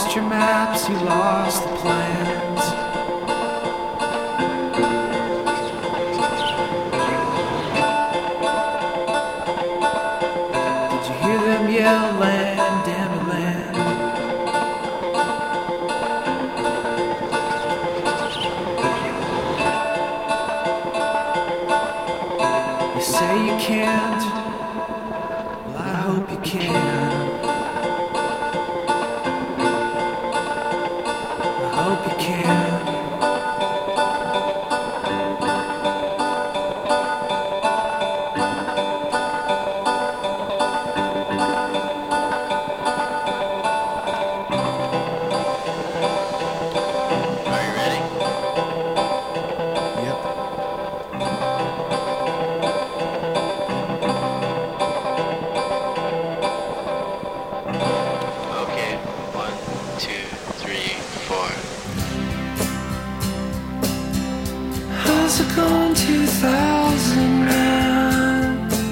lost your maps, you lost the plans. Did you hear them yell, land, damn it, land? You say you can't, well I hope you can. Hope you can. Are you ready? Yep. Okay, 1, 2, 3, 4. How's it going, 2000 man?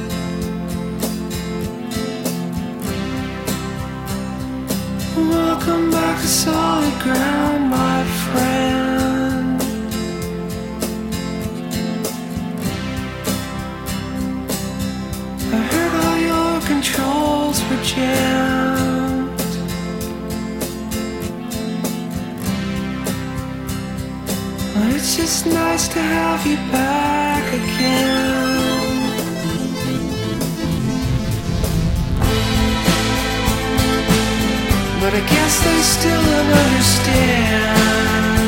Welcome back to solid ground, my friend. I heard all your controls were jammed. Well, it's just nice to have you back again. But I guess they still don't understand.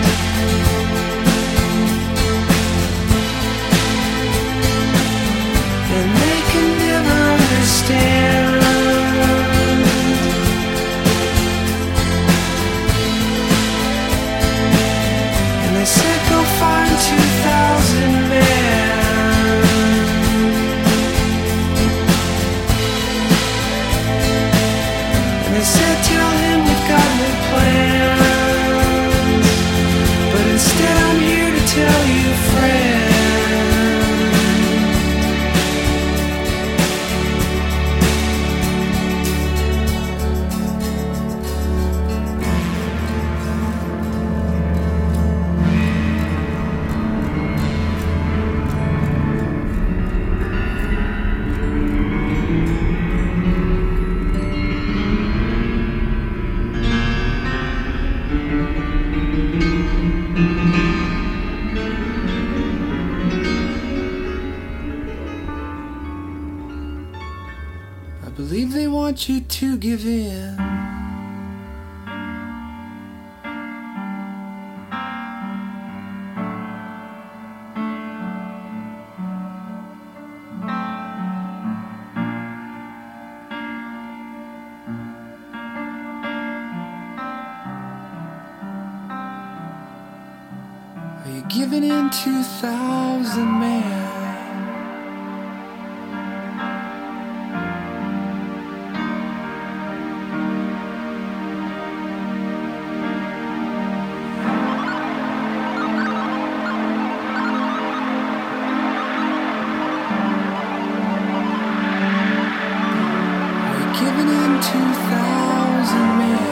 And they can never understand. And they said go find 2,000 men. And they said tell him we've got no plans. But instead I'm here to tell you, friend, I believe they want you to give in. Are you giving in, 2,000 man? Giving in, 2,000 men.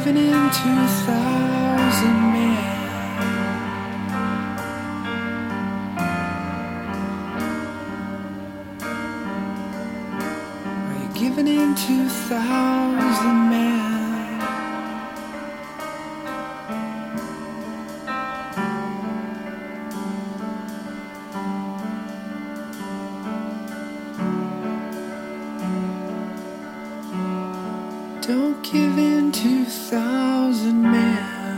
giving in to 1,000 men? Are you giving in to 1,000 men? Don't give in to 1,000 men.